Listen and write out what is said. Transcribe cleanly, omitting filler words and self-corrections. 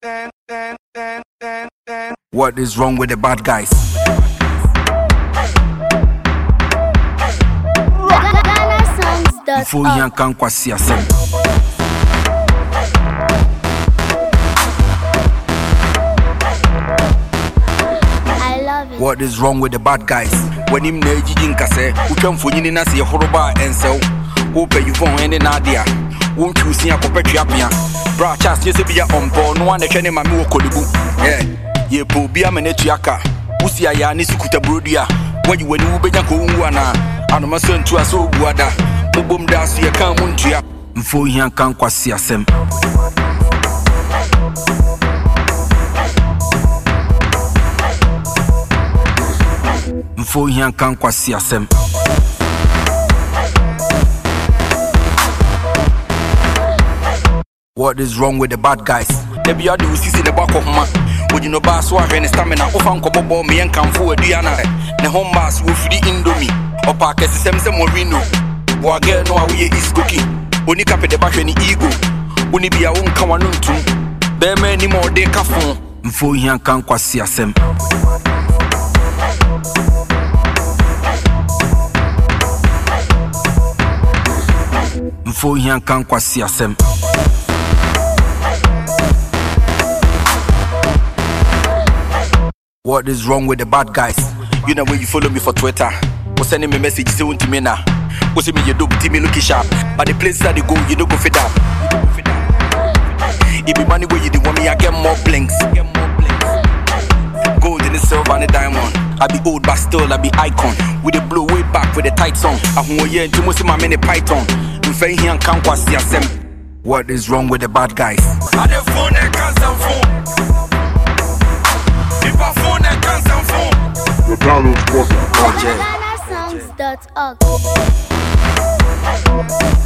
What is wrong with the bad guys? Before you can kwasi asem. I love it. What is wrong with the bad guys? When him na ejiji nkase, utwa mfonyi na se horoba ensew. Wo pay you phone ene na dia. Won twusi akopetwe apia. Bra chas yese bia ompo no wan hwe ne mame wo kolibu. Ye po bia menetu aka. Usi aya ni sukuta brodia. When you wo benya ko unwu ana. Anoma sentu aso obuada. Mobom da so ye kan muntua. Mfo hian kan kwasi asem. Mfo hian kan kwasi asem. What is wrong with the bad guys? They be adu sisi the back of ma. Would you know bass wa hwe ne stamina ofan ko bobo me en kanfo aduana. Ne hombas wo firi indomie. Opa kesi semse morino. Wa girl no awe is cooking. Oni kape de bahwe ni ego. Oni bia won kan wanu ntum. Be me ni mo de kafon. Mfo hian kan kwasi asem. Mfo hian kan kwasi asem. What is wrong with the bad guys? You know when you follow me for Twitter, was sending me message say to me now. Was me you do me looking sharp, but the places that they go you don't go fit up. It be money where you do want me, I get more blinks. Gold in the silver and the diamond. I be old but still I be icon. With the blow way back with the tight song. I want you to most of my many python. What is wrong with the bad guys? I the phone that can't sound phone. If I phone that can't sound phone. The download was GhanaSongs.org.